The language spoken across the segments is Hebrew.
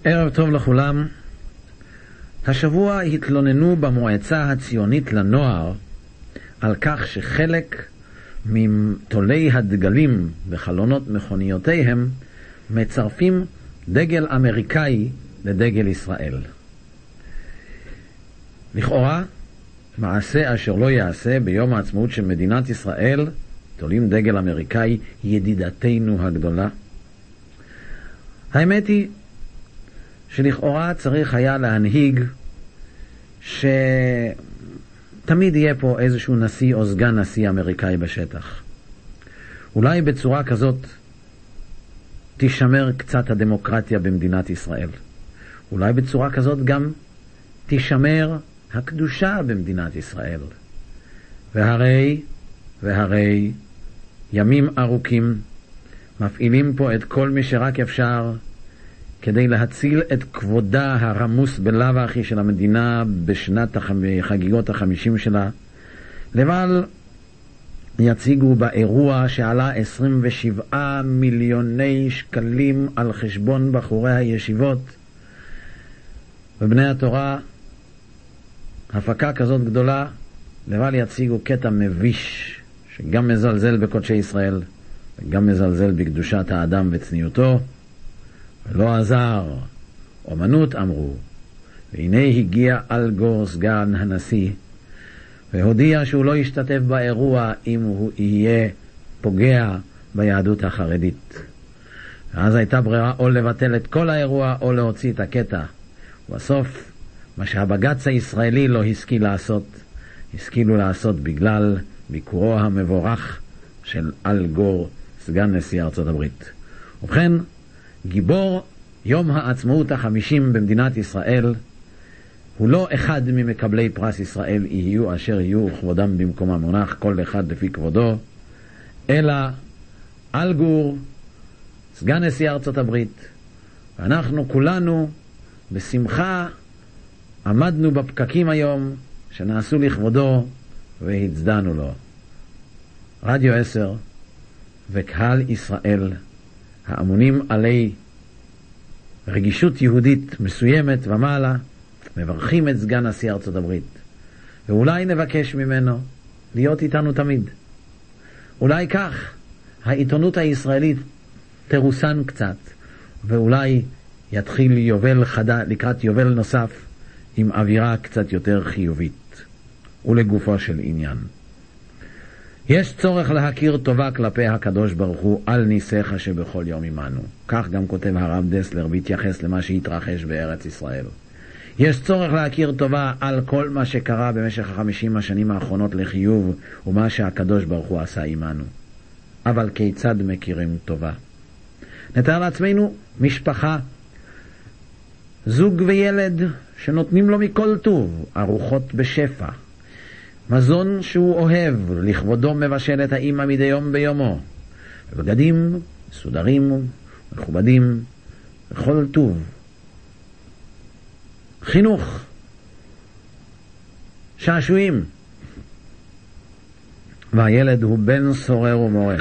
ערב טוב לכולם. השבוע התלוננו במועצה הציונית לנוער על כך שחלק מתולי הדגלים בחלונות מכוניותיהם מצרפים דגל אמריקאי לדגל ישראל. לכאורה, מעשה אשר לא יעשה ביום העצמאות של מדינת ישראל, תולים דגל אמריקאי, ידידתנו הגדולה. האמת היא שלכאורה צריך היה להנהיג שתמיד יהיה פה איזשהו נשיא או סגן נשיא אמריקאי בשטח. אולי בצורה כזאת תשמר קצת הדמוקרטיה במדינת ישראל. אולי בצורה כזאת גם תשמר הקדושה במדינת ישראל. והרי ימים ארוכים מפעילים פה את כל מי שרק אפשר כדי להציל את כבודה הרמוס בלב האחי של המדינה בשנת חגיגות ה-50 שלה. לבל יציגו באירוע שעלה 27 מיליוני שקלים על חשבון בחורי הישיבות ובני התורה, הפקה כזאת גדולה, לבל יציגו קטע מביש שגם מזלזל בקודשי ישראל וגם מזלזל בקדושת האדם וצניעותו. ולא עזר, אומנות אמרו, והנה הגיע אל גור סגן הנשיא והודיע שהוא לא ישתתף באירוע אם הוא יהיה פוגע ביהדות החרדית. ואז הייתה ברירה או לבטל את כל האירוע או להוציא את הקטע. ובסוף מה שהבג"ץ הישראלי לא השכילו לעשות בגלל ביקורו המבורך של אל גור סגן נשיא ארצות הברית. ובכן, גיבור יום העצמאות ה-50 במדינת ישראל הוא לא אחד ממקבלי פרס ישראל, יהיו אשר יהיו כבודם במקומם מונח, כל אחד לפי כבודו, אלא אל גור סגן נשיא ארצות הברית. ואנחנו כולנו בשמחה עמדנו בפקקים היום שנעשו לכבודו והצדענו לו. רדיו 10 וקהל ישראל האמונים עלי רגישות יהודית מסוימת ומעלה מברכים את סגן נשיא ארצות הברית, ואולי נבקש ממנו להיות איתנו תמיד. אולי כך העיתונות הישראלית תרוסן קצת, ואולי יתחיל יובל לקראת יובל נוסף עם אווירה קצת יותר חיובית. ולגופו של עניין, יש צורך להכיר טובה כלפי הקדוש ברוך הוא על ניסיך שבכל יום עמנו. כך גם כותב הרב דסלר בהתייחס למה שהתרחש בארץ ישראל. יש צורך להכיר טובה על כל מה שקרה במשך 50 השנים האחרונות לחיוב ומה שהקדוש ברוך הוא עשה עמנו. אבל כיצד מכירים טובה? נתאר לעצמנו משפחה, זוג וילד שנותנים לו מכל טוב, ארוחות בשפע, מזון שהוא אוהב, לכבודו מבשל את האמא מדי יום ביומו, ובגדים מסודרים מכובדים וכל טוב. חינוך, שעשועים, והילד הוא בן סורר ומורה,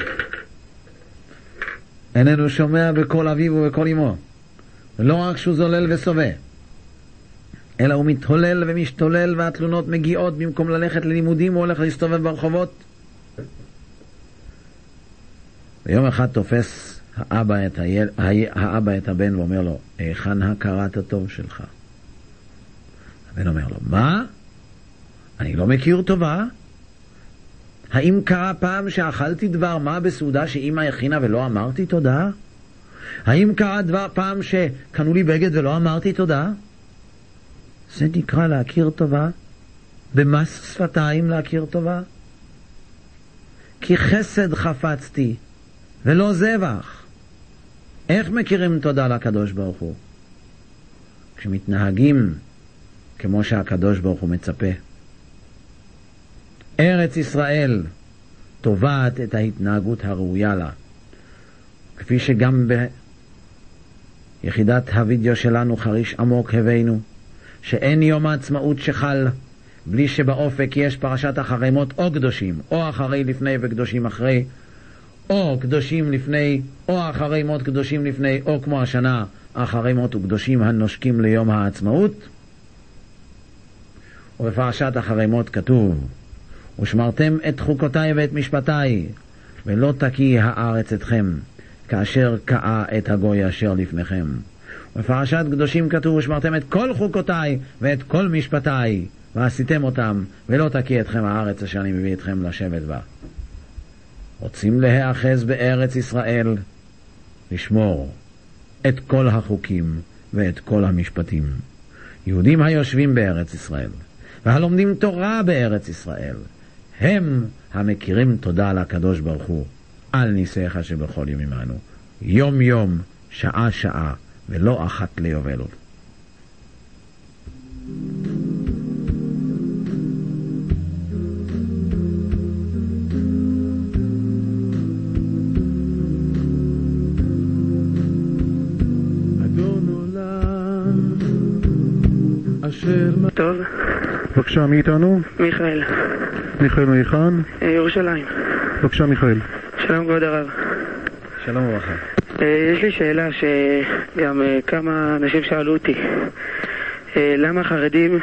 איננו שומע בכל אביו ובכל אמו, ולא רק שהוא זולל וסובה, אלא הוא מתהולל ומשתולל, והתלונות מגיעות במקום ללכת ללימודים הוא הולך להסתובב ברחובות. ויום אחד תופס האבא את הבן ואומר לו, היכן הכרת הטוב שלך? הבן אומר לו, מה? אני לא מכיר טובה? האם קרה פעם שאכלתי דבר מה בסעודה שאמא הכינה ולא אמרתי תודה? האם קרה פעם שקנו לי בגד ולא אמרתי תודה? זה נקרא להכיר טובה? במס שפתיים להכיר טובה? כי חסד חפצתי ולא זבח. איך מכירים תודה לקדוש ברוך הוא? כשמתנהגים כמו שהקדוש ברוך הוא מצפה. ארץ ישראל תובעת את ההתנהגות הראויה לה, כפי שגם ביחידת הוידאו שלנו חריש עמוק הבאנו שאין יום העצמאות שחל בלי שבאופק יש פרשת אחרי מות או קדושים, או אחרי לפני וקדושים אחרי, או קדושים לפני, או אחרי מות קדושים לפני, או כמו השנה אחרי מות וקדושים הנושקים ליום העצמאות. ובפרשת אחרי מות כתוב, ושמרתם את חוקותיי ואת משפטיי, ולא תקיא הארץ אתכם, כאשר קאה את הגוי אשר לפניכם. ובפרשת קדושים כתוב, ושמרתם את כל חוקותיי ואת כל משפטיי, ועשיתם אותם, ולא תקיא אתכם הארץ אשר אני מביא אתכם לשבת בה. רוצים להיאחז בארץ ישראל, לשמור את כל החוקים ואת כל המשפטים. יהודים היושבים בארץ ישראל והלומדים תורה בארץ ישראל, הם המכירים תודה לקדוש ברוך הוא על ניסיך שבכל יום עמנו, יום יום, שעה שעה, ולא אחת ליובל. טוב. בבקשה, מי איתנו? מיכאל. מיכאל מהיכן? ירושלים. בבקשה, מיכאל. שלום כבוד הרב. שלום וברכה. יש לי שאלה שגם כמה אנשים שאלו אותי. למה חרדים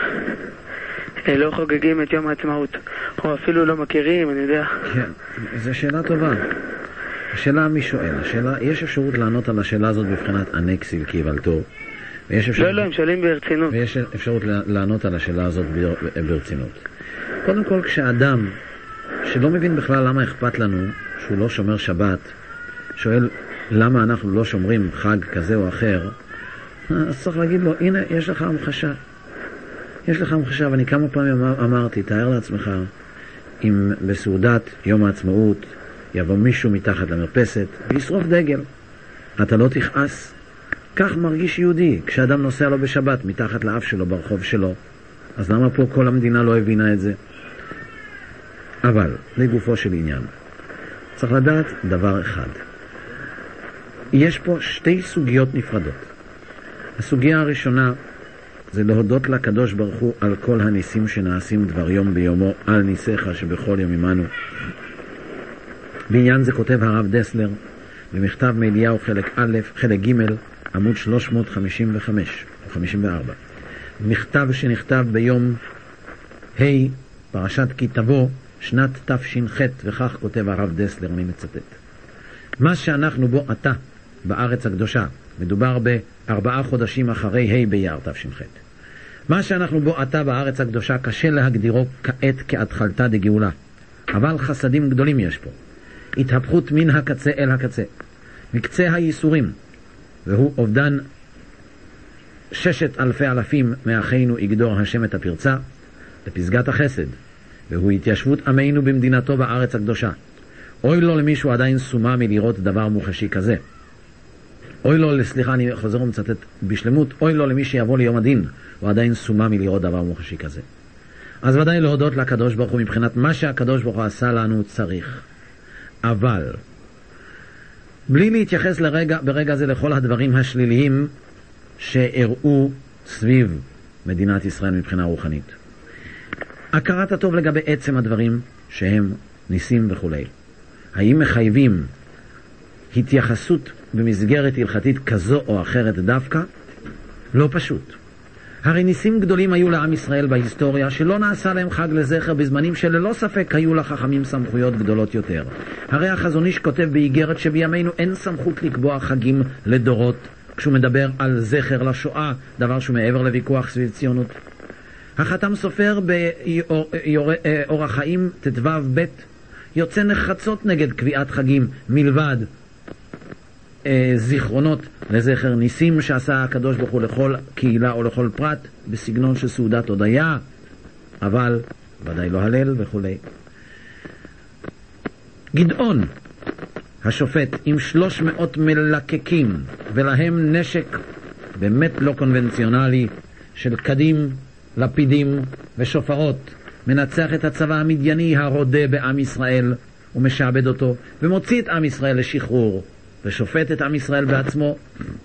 לא חוגגים את יום העצמאות? או אפילו לא מכירים, אני יודע. כן, זו שאלה טובה. השאלה מי שואל? יש אפשרות לענות על השאלה הזאת בבחינת אנקסיל קיבלתו. לא, הם שואלים ברצינות. ויש אפשרות לענות על השאלה הזאת ברצינות. קודם כל, כשאדם שלא מבין בכלל למה אכפת לנו שהוא לא שומר שבת, שואל למה אנחנו לא שומרים חג כזה או אחר, אז צריך להגיד לו, הנה, יש לך המחשה. יש לך המחשה, ואני כמה פעמים אמרתי, תאר לעצמך, אם בסעודת יום העצמאות יבוא מישהו מתחת למרפסת וישרוף דגל, אתה לא תכעס. כך מרגיש יהודי כשאדם נוסע לו בשבת מתחת לאף שלו ברחוב שלו. אז למה פה כל המדינה לא הבינה את זה? אבל לגופו של עניין צריך לדעת דבר אחד, יש פה שתי סוגיות נפרדות. הסוגיה הראשונה זה להודות לקדוש ברוך הוא על כל הניסים שנעשים דבר יום ביומו, על ניסיך שבכל יום עמנו. בעניין זה כותב הרב דסלר במכתב מאליהו חלק ג' עמוד 355 או 54, מכתב שנכתב ביום ה' פרשת כי תבוא שנת תש"ח, וכך כותב הרב דסלר, אני מצטט: מה שאנחנו בו עתה בארץ הקדושה, מדובר ב4 חודשים אחרי ה' באייר תש"ח, מה שאנחנו בו עתה בארץ הקדושה קשה להגדירו כעת כהתחלתה דגאולה, אבל חסדים גדולים יש פה, התהפכות מן הקצה אל הקצה, מקצה הייסורים, והוא אובדן 6,000 מאחינו יגדור השם את הפרצה לפסגת החסד, והוא התיישבות עמנו במדינתו בארץ הקדושה. אוי לו למישהו עדיין סומה מלראות דבר מוחשי כזה. אוי לו, סליחה, אני חוזר ומצטט בשלמות, אוי לו למי שיבוא ליום הדין הוא עדיין סומה מלראות דבר מוחשי כזה. אז ודאי להודות לקדוש ברוך הוא מבחינת מה שהקדוש ברוך הוא עשה לנו צריך. אבל בלי להתייחס ברגע זה לכל הדברים השליליים שהראו סביב מדינת ישראל מבחינה רוחנית, הכרת הטוב לגבי עצם הדברים שהם ניסים וכו', האם מחייבים התייחסות במסגרת הלכתית כזו או אחרת דווקא? לא פשוט. הרי ניסים גדולים היו לעם ישראל בהיסטוריה שלא נעשה להם חג לזכר בזמנים שללא ספק היו לחכמים סמכויות גדולות יותר. הרי החזון איש כותב באיגרת שבימינו אין סמכות לקבוע חגים לדורות כשהוא מדבר על זכר לשואה, דבר שהוא מעבר לוויכוח סביב ציונות. החתם סופר באורח חיים ט"ו ב' יוצא נחרצות נגד קביעת חגים מלבד זיכרונות לזכר ניסים שעשה הקדוש ברוך הוא לכל קהילה או לכל פרט בסגנון של סעודת הודיה, אבל ודאי לא הלל וכו'. גדעון השופט עם 300 מלקקים ולהם נשק באמת לא קונבנציונלי של קדים, לפידים ושופרות, מנצח את הצבא המדייני הרודה בעם ישראל ומשעבד אותו ומוציא את עם ישראל לשחרור ושופט את עם ישראל בעצמו.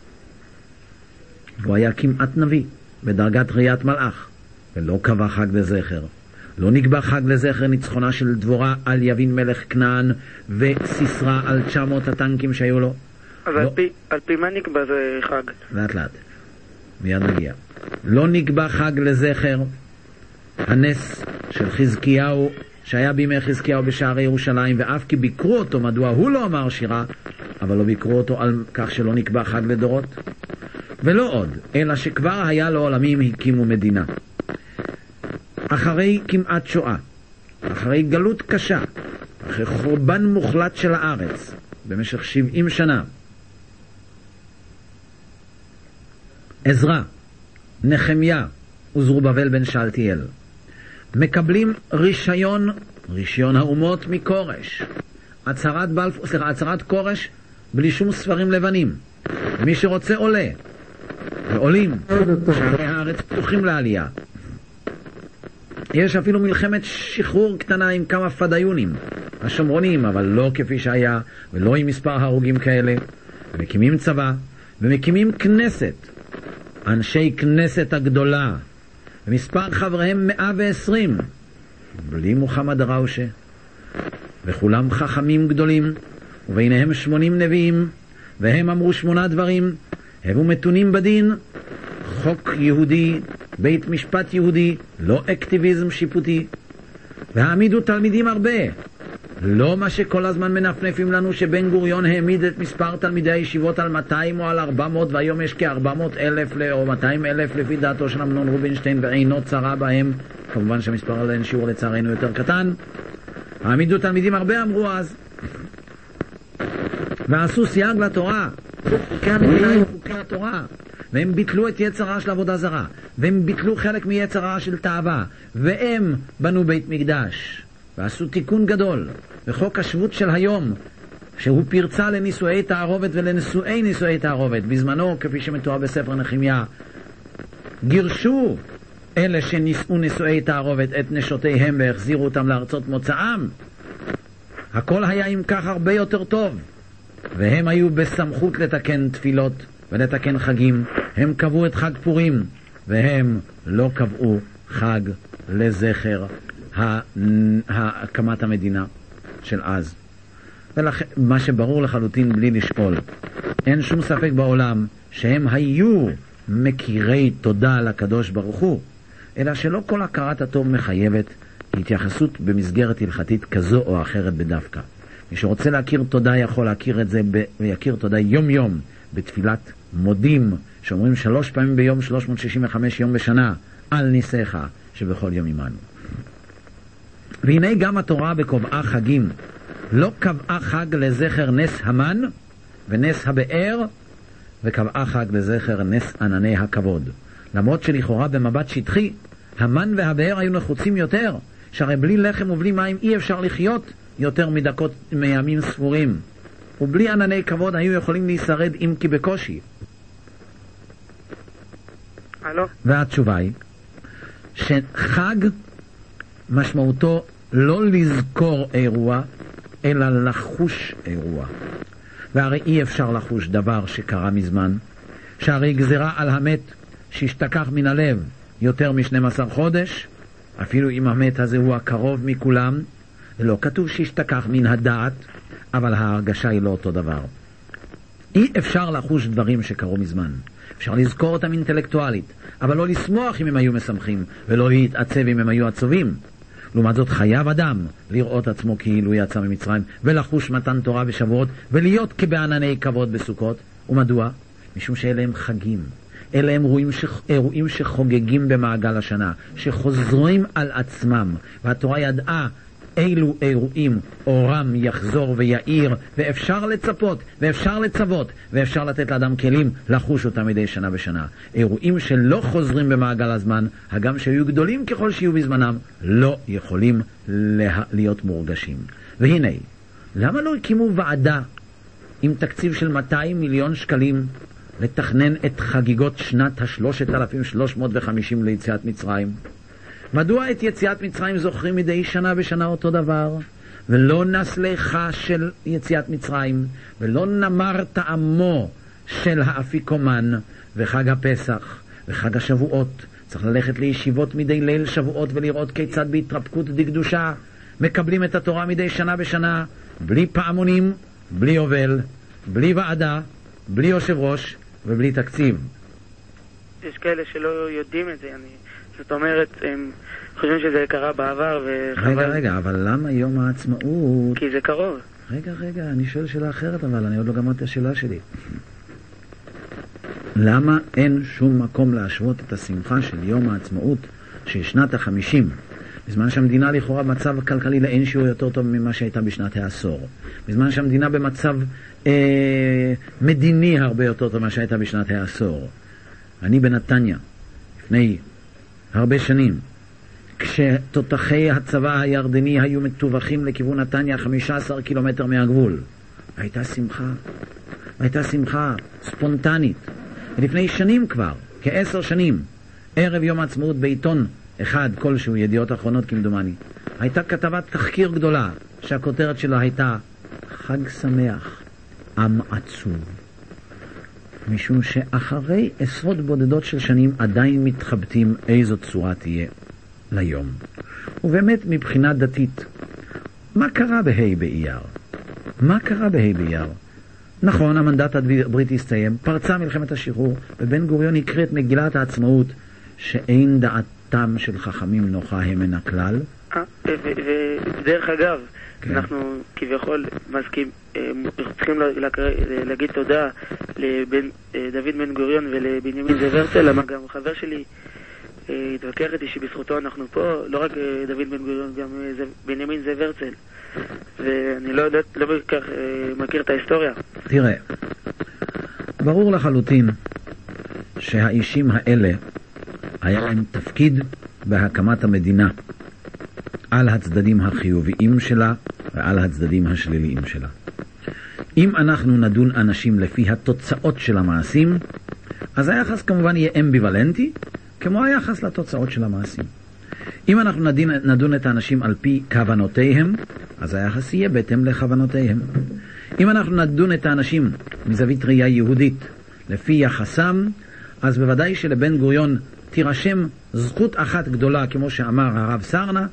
הוא היה כמעט נביא בדרגת ראיית מלאך ולא קבע חג לזכר. לא נקבע חג לזכר ניצחונה של דבורה על יבין מלך כנען וסיסרה על 900 הטנקים שהיו לו. אז לא. על פי מה נקבע זה חג? לאט לאט, מיד נגיע. לא נקבע חג לזכר הנס של חזקיהו שהיה בימי חזקיהו בשערי ירושלים, ואף כי ביקרו אותו, מדוע הוא לא אמר שירה, אבל לא ביקרו אותו על כך שלא נקבע חג לדורות. ולא עוד, אלא שכבר היה לעולמים הקימו מדינה. אחרי כמעט שואה, אחרי גלות קשה, אחרי חורבן מוחלט של הארץ, במשך 70 שנה, עזרא, נחמיה וזרובבל בן שאלתיאל מקבלים רישיון האומות מקורש, הצהרת קורש בלי שום ספרים לבנים. מי שרוצה עולה, ועולים, שערי הארץ פתוחים לעלייה. יש אפילו מלחמת שחרור קטנה עם כמה פדאיונים, השומרונים, אבל לא כפי שהיה, ולא עם מספר הרוגים כאלה. ומקימים צבא, ומקימים כנסת, אנשי כנסת הגדולה, ומספר חבריהם 120, בלי מוחמד ראושה, וכולם חכמים גדולים, וביניהם 80 נביאים, והם אמרו 8 דברים, הבו מתונים בדין, חוק יהודי, בית משפט יהודי, לא אקטיביזם שיפוטי, והעמידו תלמידים הרבה, לא מה שכל הזמן מנפנפים לנו שבן גוריון העמיד את מספר תלמידי הישיבות על 200 או על 400, והיום יש כ-400,000 או 200,000 לפי דעתו של אמנון רובינשטיין, ואינו צרה בהם. כמובן שהמספר עליהם שיעור לצערנו יותר קטן. העמידו תלמידים הרבה, אמרו אז, ועשו סייג לתורה, חוקי המדינה עם חוקי התורה, והם ביטלו את יצרה של עבודה זרה, והם ביטלו חלק מיצרה של תאווה, והם בנו בית מקדש, ועשו תיקון גדול, וחוק השבות של היום, שהוא פרצה לנישואי תערובת ולנשואי נישואי תערובת, בזמנו, כפי שמתואר בספר נחמיה, גירשו אלה שנישאו נישואי תערובת את נשותיהם והחזירו אותם לארצות מוצאם. הכל היה עם כך הרבה יותר טוב, והם היו בסמכות לתקן תפילות ולתקן חגים. הם קבעו את חג פורים, והם לא קבעו חג לזכר הקמת המדינה של אז. ולכן, מה שברור לחלוטין בלי לשאול, אין שום ספק בעולם שהם היו מכירי תודה לקדוש ברוך הוא, אלא שלא כל הכרת הטוב מחייבת התייחסות במסגרת הלכתית כזו או אחרת בדווקא. מי שרוצה להכיר תודה יכול להכיר את זה ויכיר תודה יום יום בתפילת מודים, שאומרים 3 פעמים ביום, 365 יום בשנה, על ניסיך שבכל יום עמנו. והנה גם התורה בקובעה חגים לא קבעה חג לזכר נס המן ונס הבאר, וקבעה חג לזכר נס ענני הכבוד. למרות שלכאורה במבט שטחי המן והבאר היו נחוצים יותר, שהרי בלי לחם ובלי מים אי אפשר לחיות יותר מדקות מימים ספורים, ובלי ענני כבוד היו יכולים להישרד אם כי בקושי. והתשובה היא שחג משמעותו לא לזכור אירוע אלא לחוש אירוע, והרי אי אפשר לחוש דבר שקרה מזמן, שהרי גזרה על המת שהשתכח מן הלב יותר מ12 חודש, אפילו אם המת הזה הוא הקרוב מכולם, לא כתוב שהשתכח מן הדעת, אבל ההרגשה היא לא אותו דבר. אי אפשר לחוש דברים שקרו מזמן. אפשר לזכור אותם אינטלקטואלית, אבל לא לשמוח אם הם היו משמחים, ולא להתעצב אם הם היו עצובים. לעומת זאת חייב אדם לראות עצמו כאילו יצא ממצרים, ולחוש מתן תורה בשבועות, ולהיות כבענני כבוד בסוכות. ומדוע? משום שאלה הם חגים. אלה הם אירועים שחוגגים במעגל השנה, שחוזרים על עצמם, והתורה ידעה אילו אירועים אורם יחזור ויעיר, ואפשר לצפות, ואפשר לצוות, ואפשר לתת לאדם כלים לחוש אותם מדי שנה בשנה. אירועים שלא חוזרים במעגל הזמן, הגם שהיו גדולים ככל שיהיו בזמנם, לא יכולים להיות מורגשים. והנה, למה לא הקימו ועדה עם תקציב של 200 מיליון שקלים לתכנן את חגיגות שנת ה-3,350 ליציאת מצרים? מדוע את יציאת מצרים זוכרים מדי שנה בשנה אותו דבר, ולא נסלחה של יציאת מצרים, ולא נמר טעמו של האפיקומן, וחג הפסח, וחג השבועות? צריך ללכת לישיבות מדי ליל שבועות ולראות כיצד בהתרפקות דקדושה מקבלים את התורה מדי שנה בשנה, בלי פעמונים, בלי יובל, בלי ועדה, בלי יושב ראש ובלי תקציב. יש כאלה שלא יודעים את זה, זאת אומרת, הם חושבים שזה קרה בעבר וחבל. רגע, אבל למה יום העצמאות? כי זה קרוב. רגע, אני שואל שאלה אחרת, אבל אני עוד לא גמרתי השאלה שלי. למה אין שום מקום להשוות את השמחה של יום העצמאות של שנת ה-50, בזמן שהמדינה לכאורה במצב כלכלי לאין שיעור יותר טוב ממה שהייתה בשנת העשור, בזמן שהמדינה במצב מדיני הרבה יותר טוב ממה שהייתה בשנת העשור. אני בנתניה, לפני הרבה שנים, כשתותחי הצבא הירדני היו מטווחים לכיוון נתניה 15 קילומטר מהגבול, הייתה שמחה ספונטנית. ולפני שנים כבר, כ10 שנים, ערב יום העצמאות בעיתון אחד כלשהו, ידיעות אחרונות כמדומני, הייתה כתבת תחקיר גדולה שהכותרת שלה הייתה חג שמח, עם עצוב. משום שאחרי עשרות בודדות של שנים עדיין מתחבטים איזו צורה תהיה ליום. ובאמת מבחינה דתית, מה קרה בה' באייר? נכון, המנדט הבריטי הסתיים, פרצה מלחמת השחרור, ובן גוריון הקריא את מגילת העצמאות, שאין דעתם של חכמים נוחה הם מן הכלל. ודרך אגב, אנחנו כביכול צריכים להגיד תודה לדוד בן גוריון ולבנימין זאב הרצל, למה גם חבר שלי התווכח איתי שבזכותו אנחנו פה, לא רק דוד בן גוריון, גם בנימין זאב הרצל. ואני לא בכך מכיר את ההיסטוריה. תראה, ברור לחלוטין שהאישים האלה היה להם תפקיד בהקמת המדינה, על הצדדים החיוביים שלה ועל הצדדים השליליים שלה. אם אנחנו נדון אנשים לפי התוצאות של המעשים, אז היחס כמובן יהיה אמביוולנטי, כמו היחס לתוצאות של המעשים. אם אנחנו נדון את האנשים על פי כוונותיהם, אז היחס יהיה בהתאם לכוונותיהם. אם אנחנו נדון את האנשים מזווית ראייה יהודית לפי יחסם, אז בוודאי שלבן גוריון תירשם זכות אחת גדולה, כמו שאמר הרב סרנה,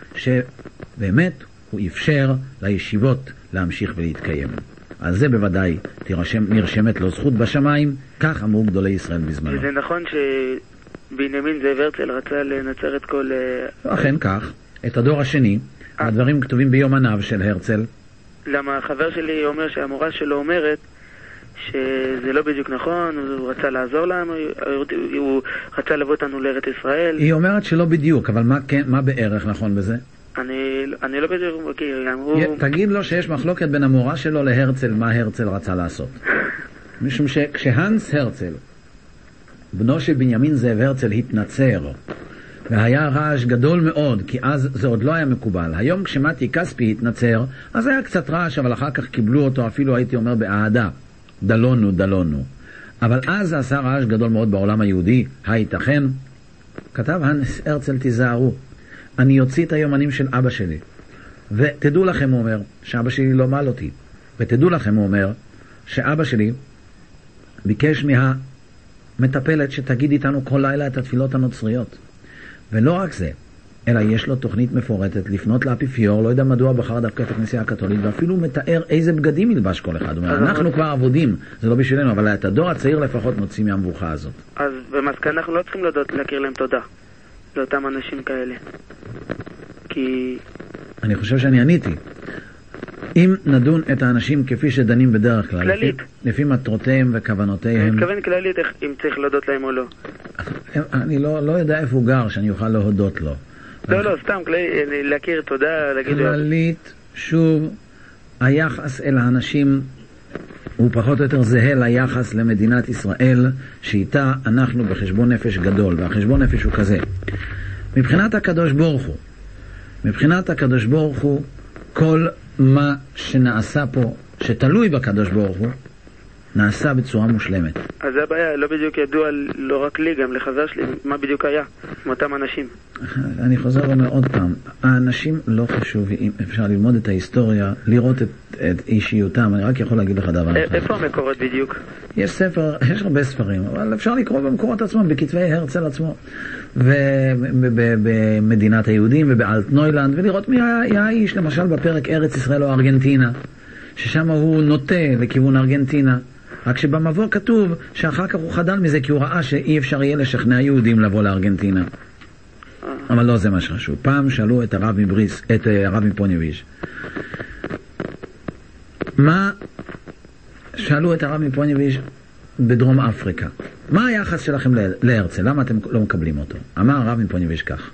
שבאמת הוא אפשר לישיבות להמשיך ולהתקיים. אז זה בוודאי נרשמת לו זכות בשמיים, כך אמרו גדולי ישראל בזמנו. וזה נכון שבנימין זאב הרצל רצה לנצר את כל... אכן כך, את הדור השני, הדברים כתובים ביומניו של הרצל. למה החבר שלי אומר שהמורה שלו אומרת שזה לא בדיוק נכון, הוא רצה לעזור לנו, הוא רצה לבוא אותנו לארץ ישראל. היא אומרת שלא בדיוק, אבל מה בערך נכון בזה? אני לא בדיוק מכיר. תגיד לו שיש מחלוקת בין המורה שלו להרצל, מה הרצל רצה לעשות. משום שכשהנס הרצל, בנו של בנימין זאב הרצל, התנצר, והיה רעש גדול מאוד, כי אז זה עוד לא היה מקובל. היום כשמתי כספי התנצר, אז היה קצת רעש, אבל אחר כך קיבלו אותו, אפילו הייתי אומר באהדה. דלונו. אבל אז זה עשה רעש גדול מאוד בעולם היהודי. הייתכן? כתב הנס הרצל, תיזהרו. אני יוציא את היומנים של אבא שלי. ותדעו לכם, הוא אומר, שאבא שלי לא מעל אותי. ותדעו לכם, הוא אומר, שאבא שלי ביקש מהמטפלת שתגיד איתנו כל לילה את התפילות הנוצריות. ולא רק זה, אלא יש לו תוכנית מפורטת לפנות לאפיפיור, לא יודע מדוע בחר דווקא את הכנסייה הקתולית, ואפילו מתאר איזה בגדים ילבש כל אחד. אומר, אנחנו כבר עבודים, זה לא בשבילנו, אבל את הדור הצעיר לפחות נוציא מהמבוכה הזאת. אז במסקנה אנחנו לא צריכים להכיר להם תודה, לאותם אנשים כאלה. כי... אני חושב שאני עניתי. אם נדון את האנשים כפי שדנים בדרך כלל, לפי מטרותיהם וכוונותיהם... אני מתכוון כללית אם צריך להודות להם או לא. אני לא יודע איפה הוא גר שאני אוכל להודות לו. לא, סתם, להכיר תודה, להגיד... כללית, שוב, היחס אל האנשים הוא פחות או יותר זהה ליחס למדינת ישראל, שאיתה אנחנו בחשבון נפש גדול, והחשבון נפש הוא כזה. מבחינת הקדוש ברוך הוא, כל מה שנעשה פה, שתלוי בקדוש ברוך הוא, נעשה בצורה מושלמת. אז זה הבעיה, לא בדיוק ידוע, לא רק לי, גם לחבר שלי, מה בדיוק היה עם אותם אנשים. אני חוזר ואומר עוד פעם, האנשים לא חשוב, אם אפשר ללמוד את ההיסטוריה, לראות את אישיותם, אני רק יכול להגיד לך דבר אחד. איפה המקורות בדיוק? יש הרבה ספרים, אבל אפשר לקרוא במקורות עצמם, בכתבי הרצל עצמו, ובמדינת היהודים ובאלטנוילנד, ולראות מי היה האיש, למשל בפרק ארץ ישראל או ארגנטינה, ששם הוא נוטה לכיוון ארגנטינה. רק שבמבוא כתוב שאחר כך הוא חדל מזה כי הוא ראה שאי אפשר יהיה לשכנע יהודים לבוא לארגנטינה. אבל לא זה מה שחשוב. פעם שאלו את הרב מפוניביז' מה שאלו את הרב מפוניביז' בדרום אפריקה, מה היחס שלכם להרצל? למה אתם לא מקבלים אותו? אמר הרב מפוניביז' כך,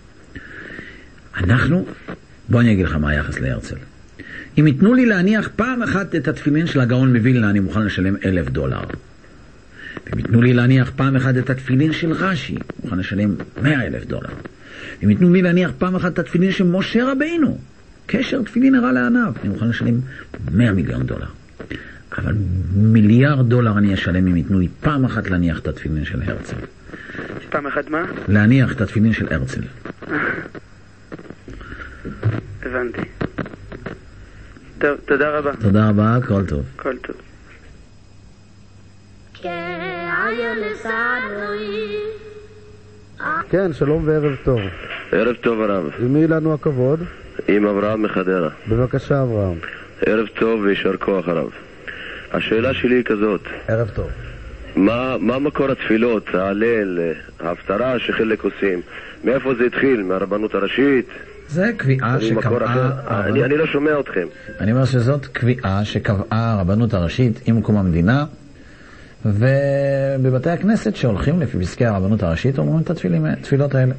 בוא אני אגיד לך מה היחס להרצל. אם ייתנו לי להניח פעם אחת את התפילין של הגאון מווילנה, אני מוכן לשלם $1,000. אם ייתנו לי להניח פעם אחת את התפילין של רש"י, מוכן לשלם $100,000. אם ייתנו לי להניח פעם אחת את התפילין של משה רבינו, קשר תפילין הרע לעניו, אני מוכן לשלם $100 מיליון. אבל $1 מיליארד אני אשלם אם ייתנו לי פעם אחת להניח את התפילין של הרצל. פעם אחת מה? להניח את התפילין של הרצל. הבנתי. טוב, תודה רבה. תודה רבה, כל טוב. כל טוב. כן, שלום וערב טוב. ערב טוב הרב. עם מי לנו הכבוד? עם אברהם מחדרה. בבקשה אברהם. ערב טוב וישר כוח הרב. השאלה שלי היא כזאת. ערב טוב. מה מקור התפילות, ההלל, ההפטרה שחלק עושים? מאיפה זה התחיל? מהרבנות הראשית? זה קביעה שקבעה... אני לא שומע אתכם. אני אומר שזאת קביעה שקבעה הרבנות הראשית עם קום המדינה, ובבתי הכנסת שהולכים לפי פסקי הרבנות הראשית אומרים את התפילות האלה.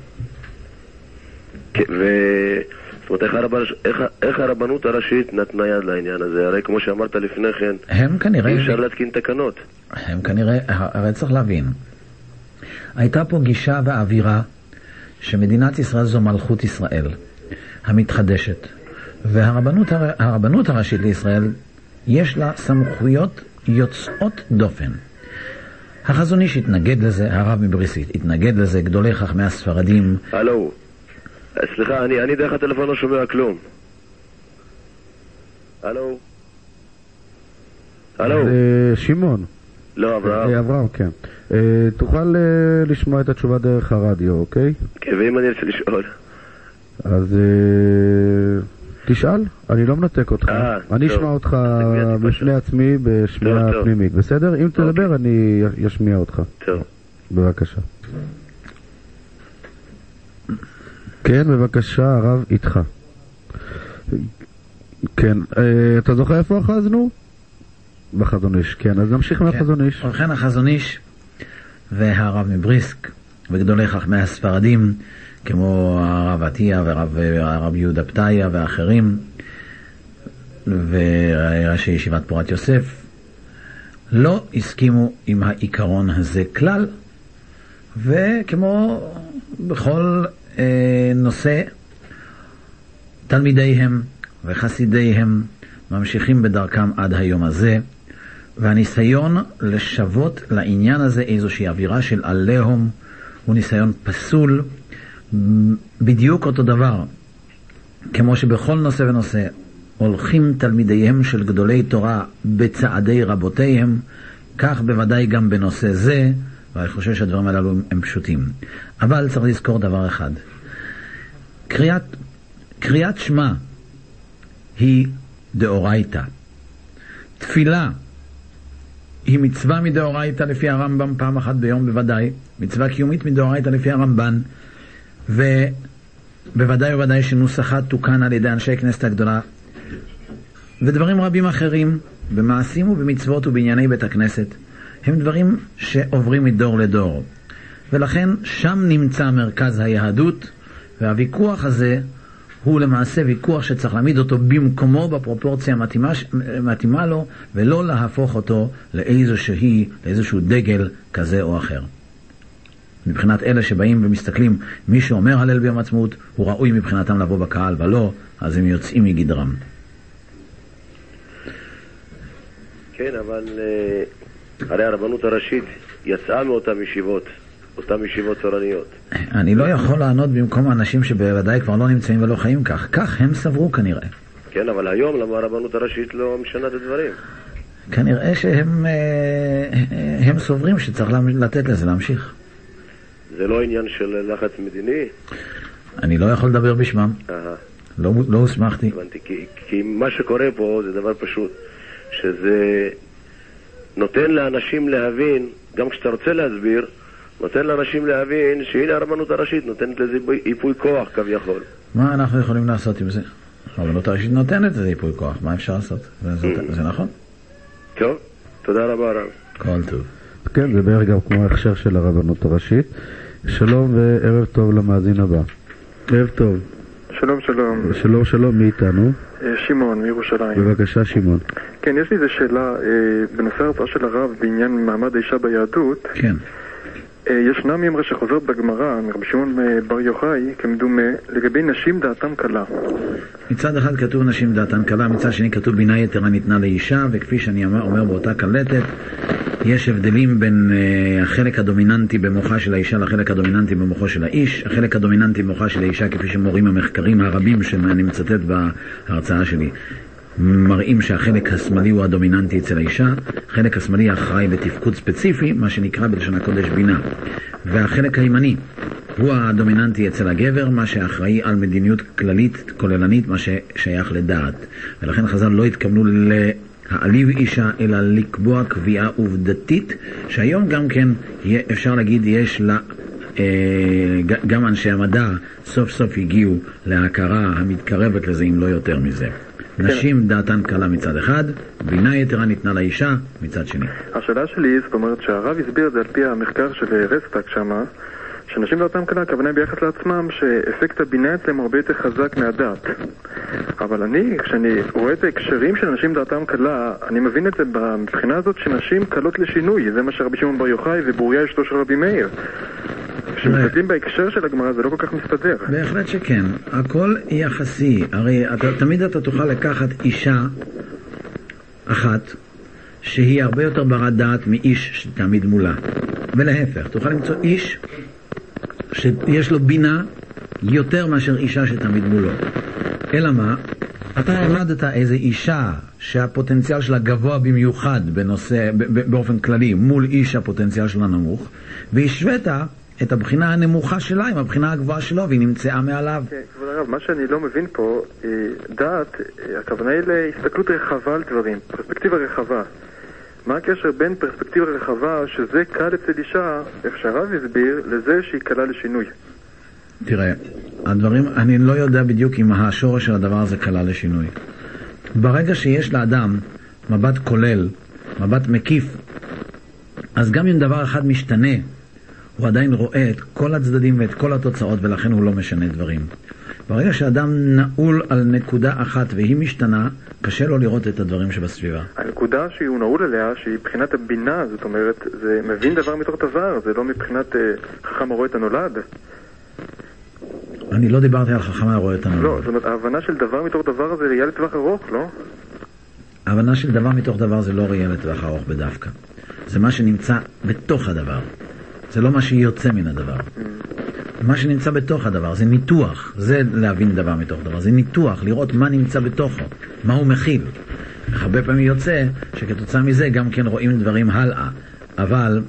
זאת אומרת, איך הרבנות הראשית נתנה יד לעניין הזה? הרי כמו שאמרת לפני כן, הם כנראה... אי אפשר להתקין תקנות. הם כנראה... הרי צריך להבין. הייתה פה גישה ואווירה שמדינת ישראל זו מלכות ישראל המתחדשת, והרבנות הראשית לישראל יש לה סמכויות יוצאות דופן. החזון איש התנגד לזה, הרב מבריסק התנגד לזה, גדולי חכמי הספרדים. הלו, סליחה, אני דרך הטלפון לא שומע כלום. הלו? הלו? שמעון. לא, אברהם. אברהם, כן. תוכל לשמוע את התשובה דרך הרדיו, אוקיי? כן, ואם אני רוצה לשאול? אז תשאל, אני לא מנתק אותך. אני אשמע אותך בפני עצמי בשמיעה פנימית, בסדר? אם תדבר אני אשמיע אותך. טוב. בבקשה. כן, בבקשה, הרב איתך. כן, אתה זוכר איפה אחזנו? בחזון איש, כן, אז נמשיך מהחזון איש. ובכן החזון איש והרב מבריסק וגדולי חכמי הספרדים כמו הרב עטיה והרב יהודה פתיה ואחרים וראשי ישיבת פורת יוסף לא הסכימו עם העיקרון הזה כלל, וכמו בכל נושא תלמידיהם וחסידיהם ממשיכים בדרכם עד היום הזה, והניסיון לשוות לעניין הזה איזושהי אווירה של עליהום הוא ניסיון פסול. בדיוק אותו דבר כמו שבכל נושא ונושא הולכים תלמידיהם של גדולי תורה בצעדי רבותיהם, כך בוודאי גם בנושא זה, ואני חושב שהדברים הללו הם פשוטים. אבל צריך לזכור דבר אחד, קריאת שמע היא דאורייתא, תפילה היא מצווה מדאורייתא לפי הרמב"ם פעם אחת ביום בוודאי, מצווה קיומית מדאורייתא לפי הרמב"ן, ובוודאי ובוודאי שנוסחה תוקן על ידי אנשי כנסת הגדולה, ודברים רבים אחרים במעשים ובמצוות ובענייני בית הכנסת הם דברים שעוברים מדור לדור, ולכן שם נמצא מרכז היהדות, והוויכוח הזה הוא למעשה ויכוח שצריך להעמיד אותו במקומו בפרופורציה מתאימה לו, ולא להפוך אותו לאיזשהו דגל כזה או אחר. מבחינת אלה שבאים ומסתכלים, מי שאומר הלל ביום עצמאות הוא ראוי מבחינתם לבוא בקהל, ולא, אז הם יוצאים מגדרם. כן, אבל הרי הרבנות הראשית יצאה מאותן ישיבות, אותן ישיבות תורניות. אני לא יכול לענות במקום אנשים שבוודאי כבר לא נמצאים ולא חיים כך. כך הם סברו כנראה. כן, אבל היום למה הרבנות הראשית לא משנה את הדברים? כנראה שהם סוברים שצריך לתת לזה להמשיך. זה לא עניין של לחץ מדיני? אני לא יכול לדבר בשמם. לא הוסמכתי. הבנתי, כי מה שקורה פה זה דבר פשוט, שזה נותן לאנשים להבין, גם כשאתה רוצה להסביר, נותן לאנשים להבין שהנה הרבנות הראשית נותנת לזה ייפוי כוח כביכול. מה אנחנו יכולים לעשות עם זה? הרבנות הראשית נותנת לזה ייפוי כוח, מה אפשר לעשות? זה נכון? טוב, תודה רבה הרב. כל טוב. כן, זה בערך גם כמו ההכשר של הרבנות הראשית. שלום וערב טוב למאזין הבא. ערב טוב. שלום, שלום. שלום, שלום, מי איתנו? שמעון, מירושלים. בבקשה, שמעון. כן, יש לי איזו שאלה בנושא ההרצאה של הרב בעניין מעמד האישה ביהדות. כן. ישנה מימרה שחוזרת בגמרא, מרבי שמעון בר יוחאי, כמדומה, לגבי נשים דעתם קלה. מצד אחד כתוב נשים דעתן קלה, מצד שני כתוב בינה יתרה ניתנה לאישה, וכפי שאני אומר באותה קלטת, יש הבדלים בין החלק הדומיננטי במוחה של האישה לחלק הדומיננטי במוחו של האיש. החלק הדומיננטי במוחה של האישה, כפי שמורים המחקרים הרבים שאני מצטט בהרצאה שלי, מראים שהחלק השמאלי הוא הדומיננטי אצל האישה, החלק השמאלי אחראי לתפקוד ספציפי, מה שנקרא בלשון הקודש בינה, והחלק הימני הוא הדומיננטי אצל הגבר, מה שאחראי על מדיניות כללית כוללנית, מה ששייך לדעת. ולכן חז"ל לא התכוונו להעליב אישה, אלא לקבוע קביעה עובדתית, שהיום גם כן אפשר להגיד יש לה גם אנשי המדע סוף סוף הגיעו להכרה המתקרבת לזה, אם לא יותר מזה. נשים דעתן קלה מצד אחד, בינה יתרה ניתנה לאישה מצד שני. השאלה שלי, זאת אומרת שהרב הסביר את זה על פי המחקר של רסטק שמה, שנשים דעתם קלה, הכוונה ביחס לעצמם שאפקט הבינה אצלם הרבה יותר חזק מהדעת. אבל כשאני רואה את ההקשרים של נשים דעתם קלה, אני מבין את זה מבחינה הזאת שנשים קלות לשינוי. זה מה שרבי שמעון בר יוחאי ובוריה אשתו של רבי מאיר. כשמסתכלים בהקשר של הגמרא זה לא כל כך מסתדר. בהחלט שכן, הכל יחסי. הרי תמיד אתה תוכל לקחת אישה אחת שהיא הרבה יותר ברת דעת מאיש שתמיד מולה, ולהפך, תוכל למצוא איש שיש לו בינה יותר מאשר אישה שתמיד מולו. אלא מה? אתה העמדת איזה אישה שהפוטנציאל שלה גבוה במיוחד באופן כללי מול איש הפוטנציאל שלה נמוך, והשווית את הבחינה הנמוכה שלה עם הבחינה הגבוהה שלו, והיא נמצאה מעליו. כן, כבוד הרב, מה שאני לא מבין פה, דעת, הכוונה היא להסתכלות רחבה על דברים, פרספקטיבה רחבה. מה הקשר בין פרספקטיבה רחבה, שזה קל אצל אישה, איך שהרב הסביר, לזה שהיא קלה לשינוי? תראה, הדברים, אני לא יודע בדיוק אם השורש של הדבר הזה קלה לשינוי. ברגע שיש לאדם מבט כולל, מבט מקיף, אז גם אם דבר אחד משתנה, הוא עדיין רואה את כל הצדדים ואת כל התוצאות, ולכן הוא לא משנה דברים. ברגע שאדם נעול על נקודה אחת והיא משתנה, קשה לו לראות את הדברים שבסביבה. הנקודה שהוא נעול עליה, שהיא מבחינת הבינה, זאת אומרת, זה מבין דבר מתוך דבר, זה לא מבחינת חכם הרואה את הנולד. אני לא דיברתי על חכם הרואה את הנולד. לא, זאת אומרת, ההבנה של דבר מתוך דבר זה ראייה לטווח ארוך, לא? ההבנה של דבר מתוך דבר זה לא ראייה לטווח ארוך בדווקא. זה מה שנמצא בתוך הדבר. זה לא מה שיוצא מן הדבר. מה שנמצא בתוך הדבר זה ניתוח. זה להבין דבר מתוך דבר. זה ניתוח, לראות מה נמצא בתוכו, מה הוא מכיל. הרבה פעמים יוצא שכתוצאה מזה גם כן רואים דברים הלאה. אבל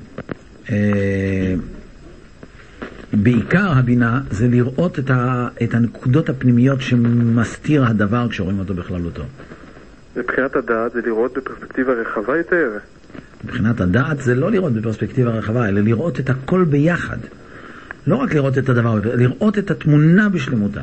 בעיקר הבינה זה לראות את הנקודות הפנימיות שמסתיר הדבר כשרואים אותו בכללותו. מבחינת הדעת זה לראות בפרספקטיבה רחבה יותר? מבחינת הדעת זה לא לראות בפרספקטיבה רחבה, אלא לראות את הכל ביחד. לא רק לראות את הדבר, לראות את התמונה בשלמותה.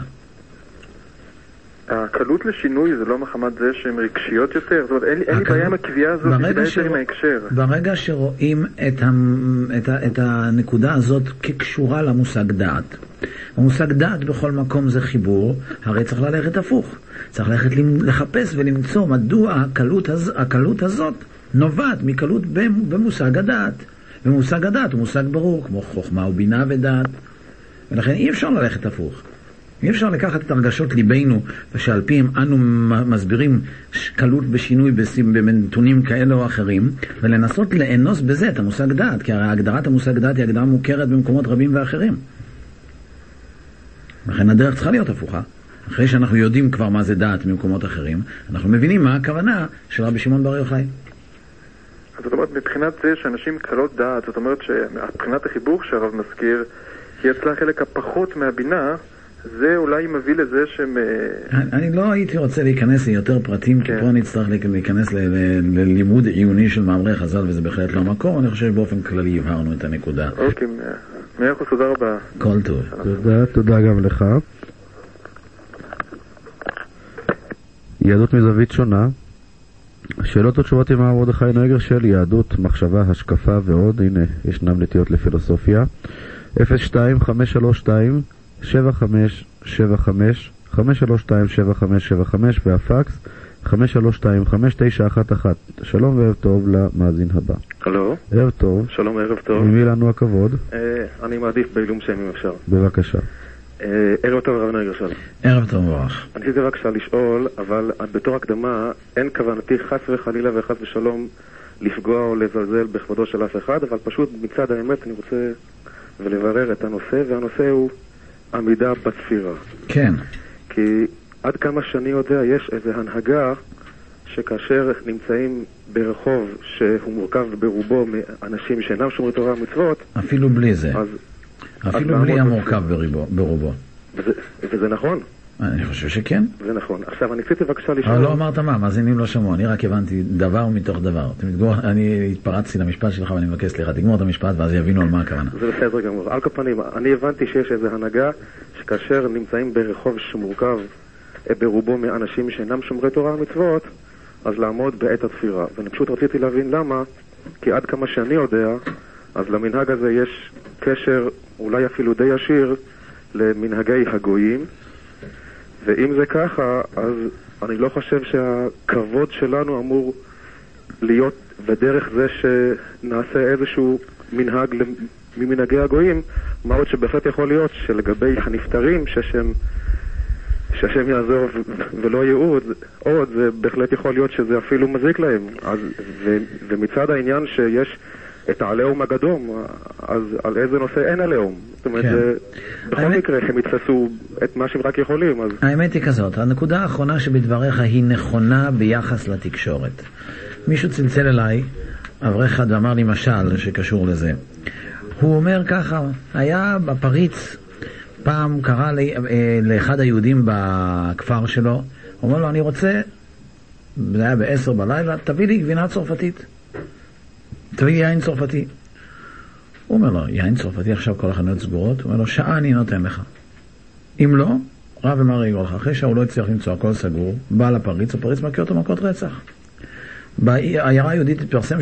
הקלות לשינוי זה לא מחמת זה שהן רגשיות יותר? זאת אומרת, אין לי בעיה עם הקביעה הזאת, כדאי יותר עם ההקשר. ברגע שרואים את הנקודה הזאת כקשורה למושג דעת. המושג דעת בכל מקום זה חיבור, הרי צריך ללכת הפוך. צריך ללכת לחפש ולמצוא מדוע הקלות הזאת נובעת מקלות במושג הדעת. ומושג הדעת הוא מושג ברור, כמו חוכמה ובינה ודעת. ולכן אי אפשר ללכת הפוך. אי אפשר לקחת את הרגשות ליבנו, ושעל פיהם אנו מסבירים קלות בשינוי בנתונים כאלה או אחרים, ולנסות לאנוס בזה את המושג דעת, כי הרי הגדרת המושג דעת היא הגדרה מוכרת במקומות רבים ואחרים. לכן הדרך צריכה להיות הפוכה. אחרי שאנחנו יודעים כבר מה זה דעת במקומות אחרים, אנחנו מבינים מה הכוונה של רבי שמעון בר יוחאי. זאת אומרת, מבחינת זה שאנשים קלות דעת, זאת אומרת שמבחינת החיבור שהרב מזכיר, היא אצלה חלק הפחות מהבינה, זה אולי מביא לזה שהם... אני לא הייתי רוצה להיכנס ליותר פרטים, כי פה נצטרך להיכנס ללימוד עיוני של מאמרי חז"ל, וזה בהחלט לא מקום. אני חושב שבאופן כללי הבהרנו את הנקודה. אוקיי, מאה אחוז, תודה רבה. כל טוב. תודה גם לך. יהדות מזווית שונה. שאלות ותשובות עם מרדכי נויגר של יהדות, מחשבה, השקפה ועוד. הנה, ישנם נטיות לפילוסופיה. 02-532-7575 532-7575 והפקס 532-5911. שלום וערב טוב למאזין הבא. הלו. ערב טוב. שלום, ערב טוב. ממי לנו הכבוד? אני מעדיף בעילום שם אם אפשר. בבקשה. ערב טוב הרב נויגר שלום. ערב טוב מבורך. אני רציתי בבקשה לשאול, אבל בתור הקדמה אין כוונתי חס וחלילה וחס ושלום לפגוע או לזלזל בכבודו של אף אחד, אבל פשוט מצד האמת אני רוצה ולברר את הנושא, והנושא הוא עמידה בספירה. כן. כי עד כמה שאני יודע יש איזו הנהגה שכאשר נמצאים ברחוב שהוא מורכב ברובו מאנשים שאינם שומרי תורה ומצוות, אפילו בלי זה, אפילו בלי המורכב ברובו. וזה נכון? אני חושב שכן. זה נכון. עכשיו אני רציתי בבקשה לשאול... אבל לא אמרת מה, מאזינים לא שמעו, אני רק הבנתי דבר מתוך דבר. אני התפרצתי למשפט שלך ואני מבקש סליחה, תגמור את המשפט ואז יבינו על מה הכוונה. זה בסדר גמור. על כפנים, אני הבנתי שיש איזו הנהגה שכאשר נמצאים ברחוב שמורכב ברובו מאנשים שאינם שומרי תורה ומצוות, אז לעמוד בעת התפירה. ואני פשוט רציתי להבין למה, כי עד כמה שאני יודע, אז למנהג הזה יש קשר אולי אפילו די ישיר למנהגי הגויים, ואם זה ככה, אז אני לא חושב שהכבוד שלנו אמור להיות בדרך זה שנעשה איזשהו מנהג ממנהגי הגויים, מה עוד שבהחלט יכול להיות שלגבי הנפטרים שהשם יעזור ולא יעוד עוד, זה בהחלט יכול להיות שזה אפילו מזיק להם. ומצד העניין שיש את העליהום הגדום, אז על איזה נושא אין עליהום? זאת אומרת, בכל מקרה הם יתפסו את מה שהם רק יכולים. האמת היא כזאת, הנקודה האחרונה שבדבריך היא נכונה ביחס לתקשורת. מישהו צלצל אליי, אברך אחד, ואמר לי משל שקשור לזה. הוא אומר ככה, היה בפריץ, פעם קרא לאחד היהודים בכפר שלו, הוא אומר לו, אני רוצה, זה היה ב-10 בלילה, תביא לי גבינה צרפתית. תביא לי יין צרפתי. הוא אומר לו, יין צרפתי עכשיו כל החנויות סגורות? הוא אומר לו, שעה אני נותן לך. אם לא, רב אמר יגאל לך. אחרי שהוא לא הצליח למצוא הכל סגור, בא לפריץ, הפריץ מכיר אותו מכות רצח. בעיירה היהודית התפרסם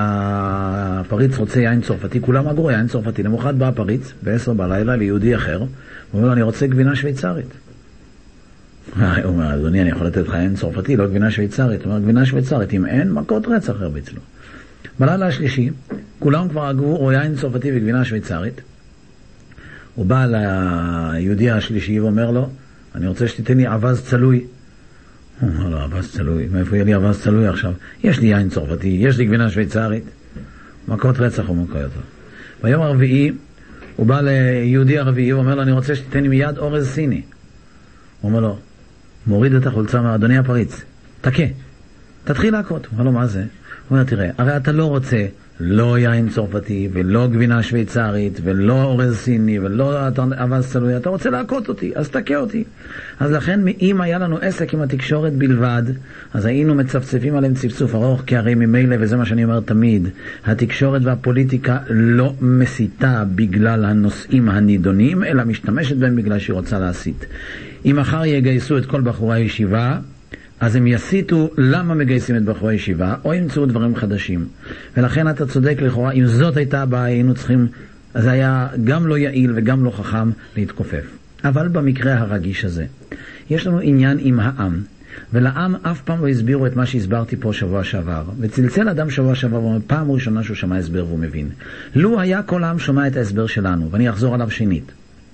שהפריץ רוצה יין צרפתי, כולם אגרו יין צרפתי. למוחרת בא הפריץ, ב-10 בלילה, ליהודי אחר, הוא אומר לו, אני רוצה גבינה שוויצרית. הוא אומר, אדוני, אני יכול לתת לך יין צרפתי, לא גבינה שוויצרית. הוא אומר, גבינה שוויצרית, אם אין, מכות רצח הרביץ לו. בלילה השלישי, כולם כבר אגרו יין צרפתי וגבינה שוויצרית. הוא בא ליהודי השלישי ואומר לו, אני רוצה שתיתן לי אבז צלוי. הוא אומר לו, אבז צלוי? מאיפה יהיה לי אבז צלוי עכשיו? יש לי יין צרפתי, יש לי גבינה שוויצרית. מכות רצח הוא מוכה אותו. ביום הרביעי, הוא בא ליהודי הרביעי ואומר לו, אני רוצה שתיתן לי מיד אורז סיני. הוא אומר לו, מוריד את החולצה מאדוני הפריץ, תכה, תתחיל להכות. הוא אומר לו, מה זה? הוא אומר, תראה, הרי אתה לא רוצה לא יין צרפתי, ולא גבינה שוויצרית, ולא אורז סיני, ולא אבז צלוי, אתה רוצה להכות אותי, אז תכה אותי. אז לכן, אם היה לנו עסק עם התקשורת בלבד, אז היינו מצפצפים עליהם צפצוף ארוך, כי הרי ממילא, וזה מה שאני אומר תמיד, התקשורת והפוליטיקה לא מסיתה בגלל הנושאים הנידונים, אלא משתמשת בהם בגלל שהיא רוצה להסית. אם מחר יגייסו את כל בחורי הישיבה, אז הם יסיתו למה מגייסים את בחורי הישיבה, או ימצאו דברים חדשים. ולכן אתה צודק לכאורה, אם זאת הייתה הבעיה, היינו צריכים, אז זה היה גם לא יעיל וגם לא חכם להתכופף. אבל במקרה הרגיש הזה, יש לנו עניין עם העם, ולעם אף פעם לא הסבירו את מה שהסברתי פה שבוע שעבר, וצלצל אדם שבוע שעבר, ואומר, פעם ראשונה שהוא שמע הסבר והוא מבין. לו היה כל העם שומע את ההסבר שלנו, ואני אחזור עליו שנית.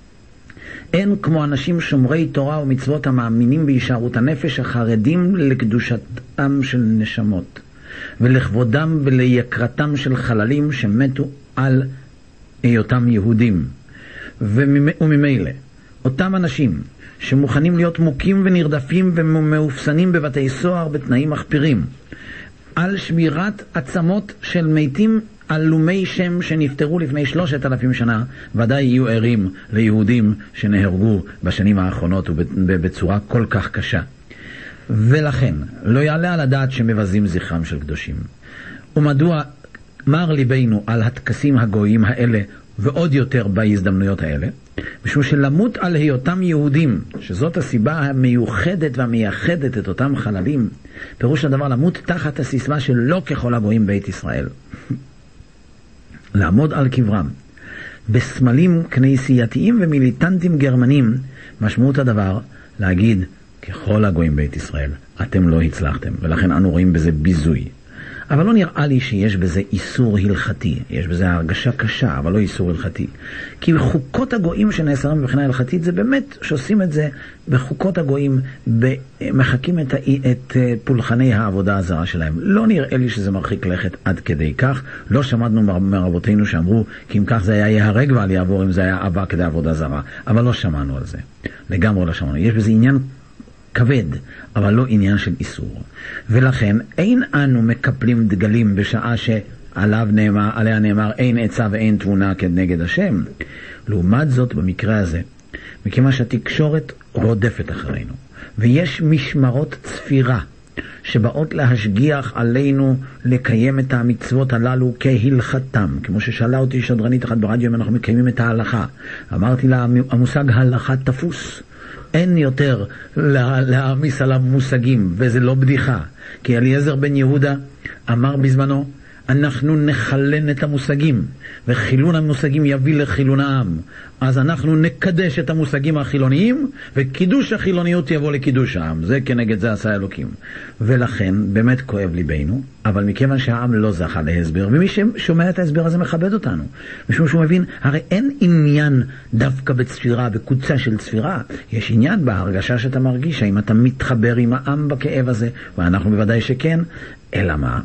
אין כמו אנשים שומרי תורה ומצוות המאמינים בהישארות הנפש, החרדים לקדושתם של נשמות, ולכבודם וליקרתם של חללים שמתו על היותם יהודים. וממילא, אותם אנשים שמוכנים להיות מוכים ונרדפים ומאופסנים בבתי סוהר בתנאים מחפירים, על שמירת עצמות של מתים עלומי שם שנפטרו לפני 3,000 שנה ודאי יהיו ערים ליהודים שנהרגו בשנים האחרונות ובצורה כל כך קשה. ולכן לא יעלה על הדעת שמבזים זכרם של קדושים. ומדוע מר ליבנו על הטקסים הגויים האלה ועוד יותר בהזדמנויות האלה? משום שלמות על היותם יהודים, שזאת הסיבה המיוחדת והמייחדת את אותם חללים, פירוש הדבר למות תחת הסיסמה של לא ככל הגויים בית ישראל. לעמוד על קברם בסמלים כנסייתיים ומיליטנטים גרמנים, משמעות הדבר להגיד ככל הגויים בית ישראל, אתם לא הצלחתם, ולכן אנו רואים בזה ביזוי. אבל לא נראה לי שיש בזה איסור הלכתי, יש בזה הרגשה קשה, אבל לא איסור הלכתי. כי חוקות הגויים שנאסרים מבחינה הלכתית, זה באמת שעושים את זה בחוקות הגויים, מחכים את פולחני העבודה הזרה שלהם. לא נראה לי שזה מרחיק לכת עד כדי כך. לא שמענו מרבותינו שאמרו, כי אם כך זה היה יהרג ועל יעבור, אם זה היה אבא כדי עבודה זרה. אבל לא שמענו על זה. לגמרי לא שמענו. יש בזה עניין כבד, אבל לא עניין של איסור. ולכן אין אנו מקפלים דגלים בשעה שעליה נאמר אין עצה ואין תבונה כנגד השם. לעומת זאת במקרה הזה, מכיוון שהתקשורת רודפת אחרינו, ויש משמרות צפירה שבאות להשגיח עלינו לקיים את המצוות הללו כהלכתם, כמו ששאלה אותי שדרנית אחת ברדיו אם אנחנו מקיימים את ההלכה. אמרתי לה, המושג הלכה תפוס, אין יותר להעמיס עליו מושגים, וזה לא בדיחה. כי אליעזר בן יהודה אמר בזמנו, אנחנו נחלן את המושגים, וחילון המושגים יביא לחילון העם. אז אנחנו נקדש את המושגים החילוניים, וקידוש החילוניות יבוא לקידוש העם. זה כנגד זה עשה אלוקים. ולכן באמת כואב ליבנו, אבל מכיוון שהעם לא זכה להסבר, ומי ששומע את ההסבר הזה מכבד אותנו. משום שהוא מבין, הרי אין עניין דווקא בצפירה, בקוצה של צפירה. יש עניין בהרגשה שאתה מרגיש, האם אתה מתחבר עם העם בכאב הזה, ואנחנו בוודאי שכן, אלא מה?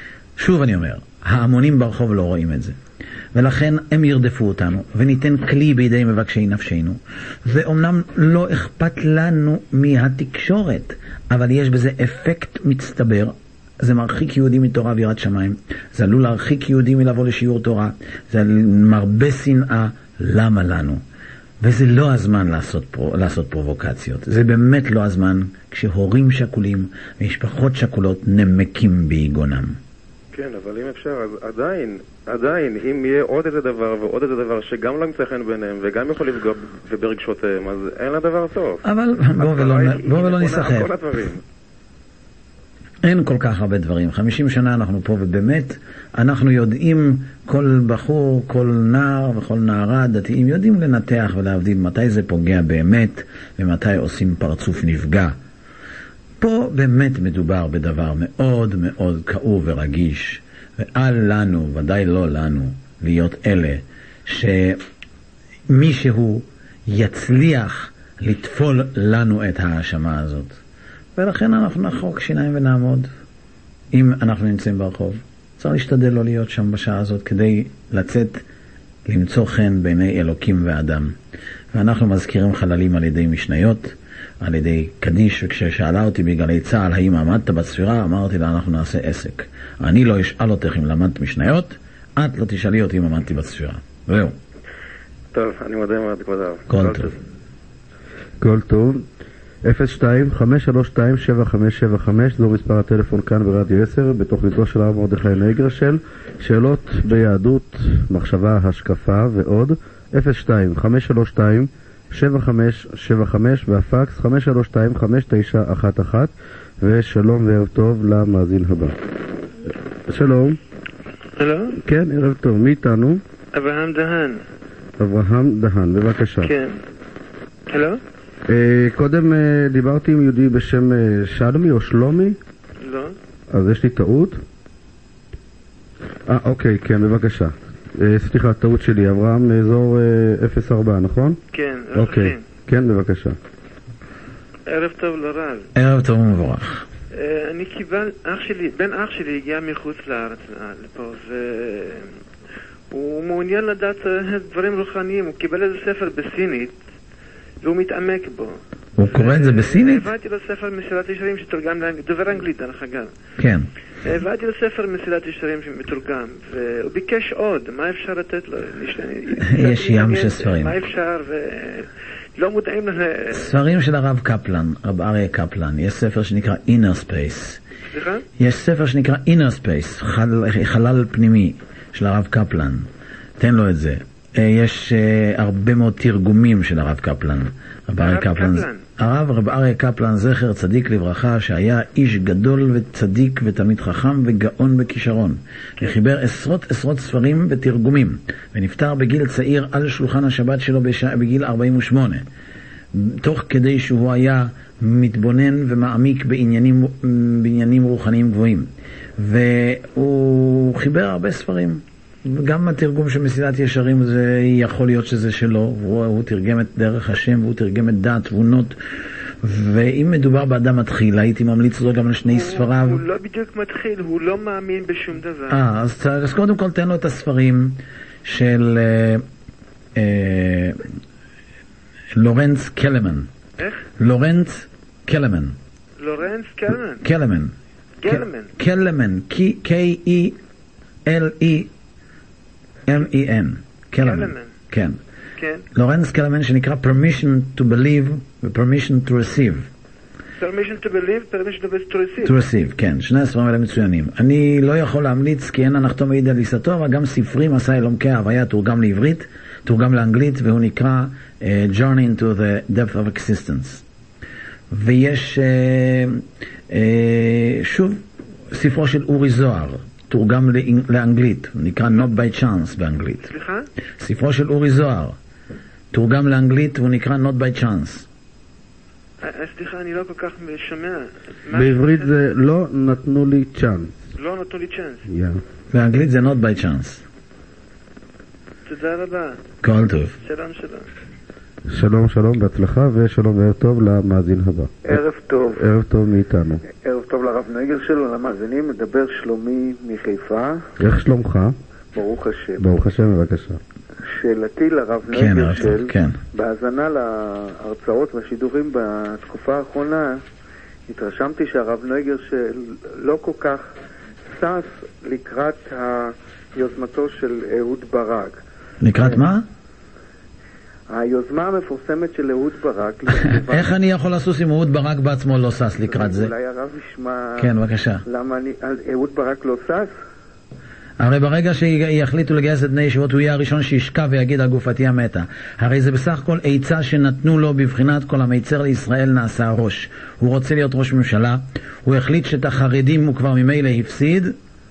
שוב אני אומר, ההמונים ברחוב לא רואים את זה. ולכן הם ירדפו אותנו, וניתן כלי בידי מבקשי נפשנו. ואומנם לא אכפת לנו מהתקשורת, אבל יש בזה אפקט מצטבר. זה מרחיק יהודים מתורה ויראת שמיים. זה עלול להרחיק יהודים מלבוא לשיעור תורה. זה מרבה שנאה. למה לנו? וזה לא הזמן לעשות פרובוקציות. זה באמת לא הזמן כשהורים שכולים ומשפחות שכולות נמקים ביגונם. כן, אבל אם אפשר, אז עדיין, אם יהיה עוד איזה דבר ועוד איזה דבר שגם לא ימצא חן ביניהם וגם יכול לפגוע ברגשותיהם, אז אין לדבר סוף. אבל בוא ולא נסחף. אין כל כך הרבה דברים. 50 שנה אנחנו פה, ובאמת אנחנו יודעים, כל בחור, כל נער וכל נערה דתיים יודעים לנתח ולהבדיל מתי זה פוגע באמת ומתי עושים פרצוף נפגע. פה באמת מדובר בדבר מאוד מאוד כאוב ורגיש, ואל לנו, ודאי לא לנו, להיות אלה שמישהו יצליח לטפול לנו את האשמה הזאת. ולכן אנחנו נחוק שיניים ונעמוד. אם אנחנו נמצאים ברחוב, צריך להשתדל לא להיות שם בשעה הזאת כדי לצאת, למצוא חן בעיני אלוקים ואדם. ואנחנו מזכירים חללים על ידי משניות, על ידי קדיש, וכששאלה אותי בגלי צהל האם עמדת בספירה, אמרתי לה אנחנו נעשה עסק. אני לא אשאל אותך אם למדת משניות, את לא תשאלי אותי אם עמדתי בספירה. זהו. טוב, אני מודה מאוד כבוד הרב. כל טוב. כל טוב. 02-532-7575, זו מספר הטלפון כאן ברדיו 10, בתוכניתו של הרב מרדכי נגרשל. שאלות ביהדות, מחשבה, השקפה ועוד. 02-532-7575 והפקס 532-5911. ושלום וערב טוב למאזין הבא. שלום. הלו? כן, ערב טוב. מי איתנו? אברהם דהן. אברהם דהן, בבקשה. כן. הלו? קודם דיברתי עם יהודי בשם שלמי או שלומי? לא. אז יש לי טעות? אוקיי, כן, בבקשה. סליחה, טעות שלי. אברהם מאזור 04, נכון? כן, אוקיי, כן, בבקשה. ערב טוב לרב. ערב טוב ומבורך. אני קיבל, בן אח שלי הגיע מחוץ לארץ לפה, והוא מעוניין לדעת דברים רוחניים. הוא קיבל איזה ספר בסינית והוא מתעמק בו. הוא קורא את זה בסינית? הבאתי לו ספר מסילת ישרים שתורגם דובר אנגלית, דרך אגב. כן. הבאתי לו ספר מסילת ישרים שמתורגם, והוא ביקש עוד, מה אפשר לתת לו? יש ים של ספרים. מה אפשר, ולא מודעים לזה. ספרים של הרב קפלן, רב אריה קפלן, יש ספר שנקרא Inner Space. סליחה? יש ספר שנקרא Inner Space, חלל פנימי של הרב קפלן. תן לו את זה. יש הרבה מאוד תרגומים של הרב קפלן. הרב אריה קפלן, זכר צדיק לברכה, שהיה איש גדול וצדיק ותמיד חכם וגאון בכישרון. וחיבר עשרות ספרים ותרגומים, ונפטר בגיל צעיר על שולחן השבת שלו בגיל 48. תוך כדי שהוא היה מתבונן ומעמיק בעניינים רוחניים גבוהים. והוא חיבר הרבה ספרים. גם התרגום של מסילת ישרים זה יכול להיות שזה שלו, הוא תרגם את דרך השם, והוא תרגם את דעת תבונות, ואם מדובר באדם מתחיל, הייתי ממליץ לו גם על שני ספריו. הוא לא בדיוק מתחיל, הוא לא מאמין בשום דבר. אז קודם כל תן לו את הספרים של לורנץ קלמן. איך? לורנץ קלמן. לורנץ קלמן? קלמן. קלמן. K-E-L-E-M-E-N. קלמן. כן. לורנץ קלמן, שנקרא Permission to Believe ו-Permission to Receive. Permission to Believe, Permission to Receive. To Receive, כן. שני הספרים האלה מצוינים. אני לא יכול להמליץ, כי אין הנחתו מעיד על עיסתו, אבל גם ספרי מסע אלומקי ההוויה תורגם לעברית, תורגם לאנגלית, והוא נקרא Journey into the Depth of Existence. ויש שוב ספרו של אורי זוהר, תורגם לאנגלית, הוא נקרא Not by Chance באנגלית. סליחה? ספרו של אורי זוהר, תורגם לאנגלית, והוא נקרא Not by Chance. סליחה, אני לא כל כך שומע. בעברית זה לא נתנו לי צ'אנס. לא נתנו לי צ'אנס. באנגלית זה Not by Chance. תודה רבה. כל טוב. שלום. שלום, שלום, בהצלחה, ושלום וערב טוב למאזין הבא. ערב טוב. ערב טוב מאיתנו. ערב טוב לרב נגל שלו, למאזינים. מדבר שלומי מחיפה. איך שלומך? ברוך השם. ברוך השם, בבקשה. שאלתי לרב כן, נגל של, כן. בהאזנה להרצאות והשידורים בתקופה האחרונה, התרשמתי שהרב נגל שלא כל כך סס לקראת יוזמתו של אהוד ברק. לקראת מה? היוזמה המפורסמת של אהוד ברק. איך אני יכול לסוס אם אהוד ברק בעצמו לא סס לקראת זה? אולי הרב ישמע... כן, בבקשה. למה אהוד ברק לא סס? הרי ברגע שיחליטו לגייס את בני ישיבות, הוא יהיה הראשון שישקע ויגיד על גופתי המתה. הרי זה בסך הכל עצה שנתנו לו בבחינת כל המיצר לישראל נעשה הראש. הוא רוצה להיות ראש ממשלה, הוא החליט שאת החרדים הוא כבר ממילא הפסיד,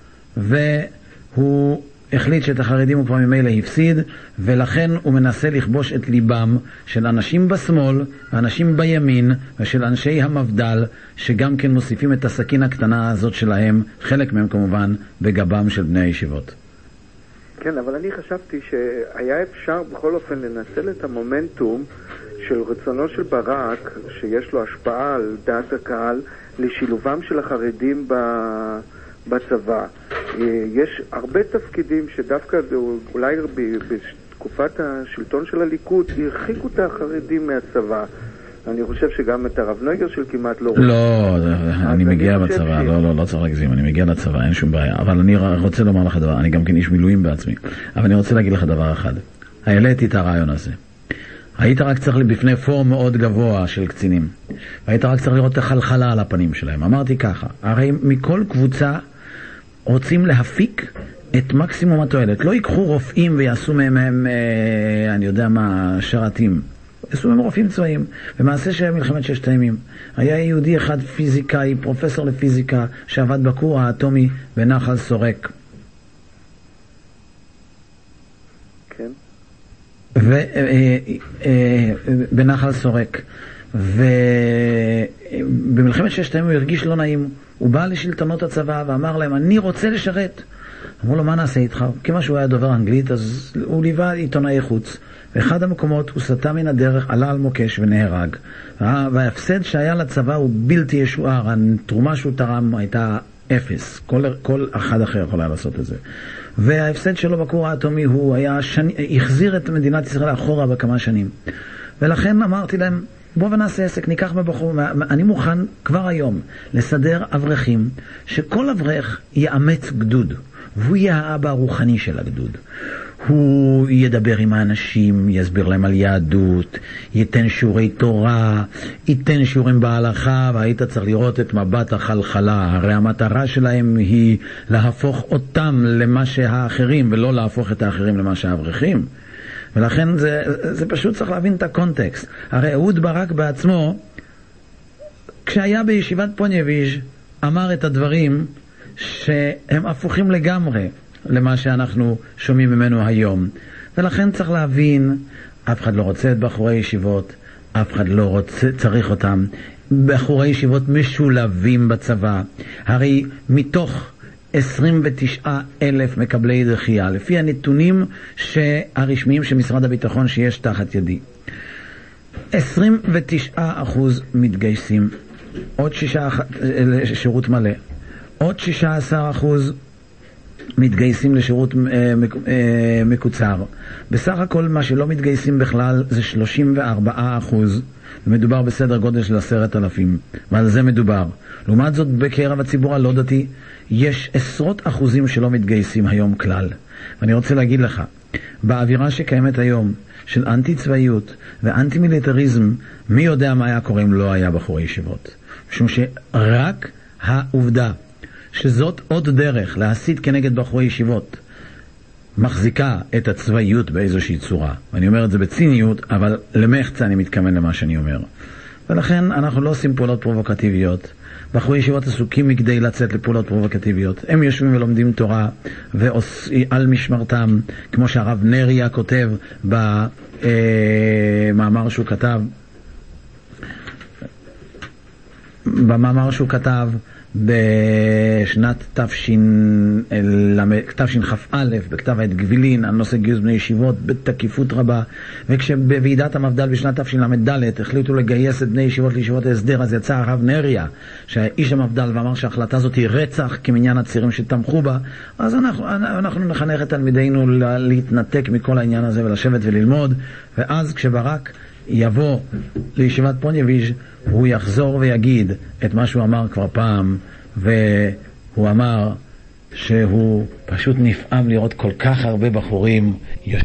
ולכן הוא מנסה לכבוש את ליבם של אנשים בשמאל, אנשים בימין ושל אנשי המבדל, שגם כן מוסיפים את הסכין הקטנה הזאת שלהם, חלק מהם כמובן, בגבם של בני הישיבות. כן, אבל אני חשבתי שהיה אפשר בכל אופן לנצל את המומנטום של רצונו של ברק, שיש לו השפעה על דעת הקהל, לשילובם של החרדים בצבא. יש הרבה תפקידים שדווקא אולי בתקופת השלטון של הליכוד הרחיקו את החרדים מהצבא. אני חושב שגם את הרב נגר של כמעט לא... לא, אני מגיע לצבא, לא צריך להגזים, אני מגיע לצבא, אין שום בעיה. אבל אני רוצה לומר לך דבר, אני גם כן איש מילואים בעצמי, אבל אני רוצה להגיד לך דבר אחד. העליתי את הרעיון הזה. היית רק צריך בפני פורום מאוד גבוה של קצינים, והיית רק צריך לראות את החלחלה על הפנים שלהם. אמרתי ככה, הרי מכל קבוצה רוצים להפיק את מקסימום התועלת. לא ייקחו רופאים ויעשו מהם, אני יודע מה, שרתים. יעשו מהם רופאים צבאיים. במעשה של מלחמת ששת הימים, היה יהודי אחד פיזיקאי, פרופסור לפיזיקה, שעבד בכור האטומי בנחל סורק. כן. בנחל סורק. ובמלחמת ששת הימים הוא הרגיש לא נעים. הוא בא לשלטונות הצבא ואמר להם, אני רוצה לשרת. אמרו לו, מה נעשה איתך? כיוון שהוא היה דובר אנגלית, אז הוא ליווה עיתונאי חוץ. באחד המקומות הוא סטה מן הדרך, עלה על מוקש ונהרג. וההפסד שהיה לצבא הוא בלתי ישוער. התרומה שהוא תרם הייתה אפס. כל אחד אחר יכול היה לעשות את זה. וההפסד שלו בכור האטומי הוא החזיר את מדינת ישראל אחורה בכמה שנים. ולכן אמרתי להם, בוא ונעשה עסק, ניקח בבחור, אני מוכן כבר היום לסדר אברכים, שכל אברך יאמץ גדוד, והוא יהיה האבא הרוחני של הגדוד. הוא ידבר עם האנשים, יסביר להם על יהדות, ייתן שיעורי תורה, ייתן שיעורים בהלכה, והיית צריך לראות את מבט החלחלה. הרי המטרה שלהם היא להפוך אותם למה שהאחרים, ולא להפוך את האחרים למה שהאברכים. ולכן זה פשוט צריך להבין את הקונטקסט. הרי אהוד ברק בעצמו, כשהיה בישיבת פוניביז' אמר את הדברים שהם הפוכים לגמרי למה שאנחנו שומעים ממנו היום. ולכן צריך להבין, אף אחד לא רוצה את בחורי ישיבות, אף אחד לא צריך אותם. בחורי ישיבות משולבים בצבא. הרי מתוך 29,000 מקבלי דחייה, לפי הנתונים הרשמיים של משרד הביטחון שיש תחת ידי, 29% מתגייסים, עוד 6% לשירות מלא, עוד 16% מתגייסים לשירות מקוצר. בסך הכל מה שלא מתגייסים בכלל זה 34%. מדובר בסדר גודל של 10,000, ועל זה מדובר. לעומת זאת בקרב הציבור הלא דתי יש עשרות אחוזים שלא מתגייסים היום כלל. ואני רוצה להגיד לך, באווירה שקיימת היום של אנטי צבאיות ואנטי מיליטריזם, מי יודע מה היה קורה אם לא היה בחורי ישיבות. משום שרק העובדה שזאת עוד דרך להסית כנגד בחורי ישיבות מחזיקה את הצבאיות באיזושהי צורה. ואני אומר את זה בציניות, אבל למחצה אני מתכוון למה שאני אומר. ולכן אנחנו לא עושים פעולות פרובוקטיביות. בחורי ישיבות עסוקים מכדי לצאת לפעולות פרובוקטיביות. הם יושבים ולומדים תורה ועל משמרתם, כמו שהרב נריה כותב במאמר שהוא כתב בשנת תשכ"א בכתב העת גבילין על נושא גיוס בני ישיבות בתקיפות רבה. וכשבוועידת המפד"ל בשנת תשל"ד החליטו לגייס את בני ישיבות לישיבות ההסדר, אז יצא הרב נריה שהאיש המפד"ל ואמר שההחלטה הזאת היא רצח כמניין הצירים שתמכו בה. אז אנחנו נחנך את תלמידינו להתנתק מכל העניין הזה ולשבת וללמוד. ואז כשברק יבוא לישיבת פוניביז' הוא יחזור ויגיד את מה שהוא אמר כבר פעם, והוא אמר שהוא פשוט נפעם לראות כל כך הרבה בחורים